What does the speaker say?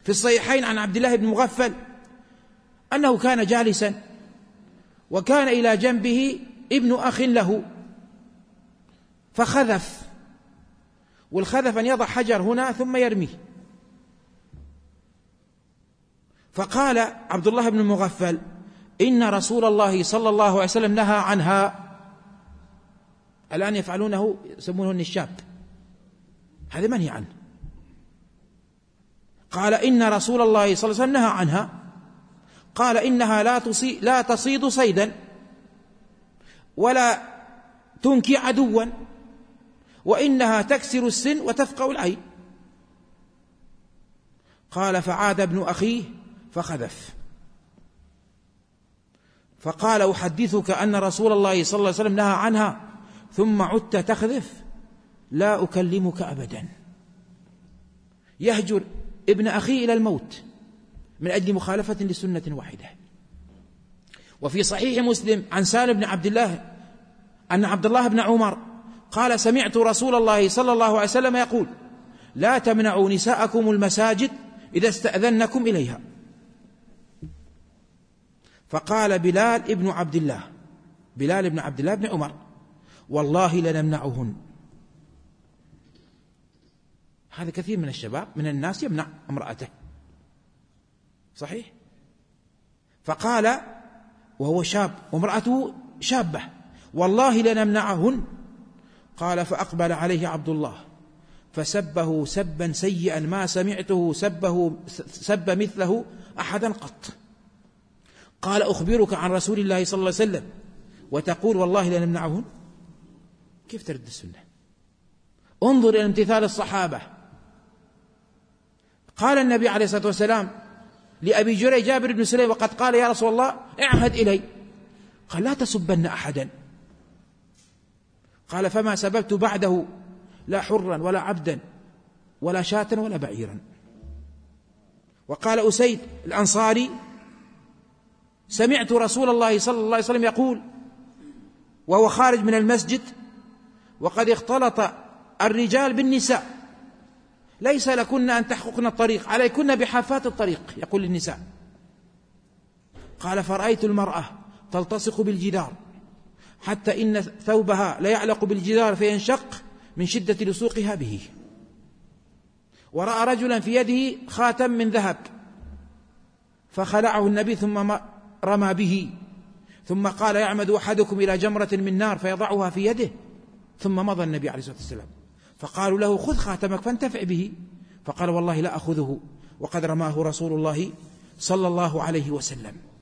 في الصحيحين عن عبد الله بن مغفل أنه كان جالسا وكان إلى جنبه ابن أخ له فخذف، والخذف أن يضع حجر هنا ثم يرميه. فقال عبد الله بن المغفل: إن رسول الله صلى الله عليه وسلم نهى عنها. الآن يفعلونه، يسمونه النشاب، هذا منهي عنه. قال: إن رسول الله صلى الله عليه وسلم نهى عنها. قال: إنها لا تصيد صيدا ولا تنكي عدوا، وإنها تكسر السن وتفقع العين. قال: فعاد ابن أخيه فخذف، فقال: أحدثك أن رسول الله صلى الله عليه وسلم نهى عنها ثم عدت تخذف؟ لا أكلمك أبدا. يهجر ابن أخيه إلى الموت من أجل مخالفة لسنة واحدة. وفي صحيح مسلم عن سالم بن عبد الله أن عبد الله بن عمر قال: سمعت رسول الله صلى الله عليه وسلم يقول: لا تمنعوا نساءكم المساجد إذا استأذنكم إليها. فقال بلال بن عبد الله بن عمر: والله لنمنعهن. هذا كثير من الشباب من الناس يمنع امرأته، صحيح. فقال وهو شاب وامرأته شابة: والله لنمنعهن. قال: فأقبل عليه عبد الله فسبه سبا سيئا ما سمعته سب مثله أحدا قط. قال: أخبرك عن رسول الله صلى الله عليه وسلم وتقول والله لنمنعهن؟ كيف ترد السنة؟ انظر إلى امتثال الصحابة. قال النبي عليه الصلاة والسلام لأبي جريج جابر بن سليم وقد قال: يا رسول الله اعهد إلي. قال: لا تسبن أحدا. قال: فما سببت بعده لا حرا ولا عبدا ولا شاة ولا بعيرا. وقال أسيد الأنصاري: سمعت رسول الله صلى الله عليه وسلم يقول وهو خارج من المسجد: وقد اختلط الرجال بالنساء، ليس لكن أن تحققن الطريق، عليكن بحافات الطريق، يقول للنساء. قال: فرأيت المرأة تلتصق بالجدار حتى إن ثوبها لا يعلق بالجدار فينشق من شدة لصوقها به. ورأى رجلا في يده خاتم من ذهب فخلعه النبي ثم رمى به، ثم قال: يعمد أحدكم إلى جمرة من نار فيضعها في يده. ثم مضى النبي عليه الصلاة والسلام، فقالوا له: خذ خاتمك فانتفع به. فقال: والله لا أخذه وقد رماه رسول الله صلى الله عليه وسلم.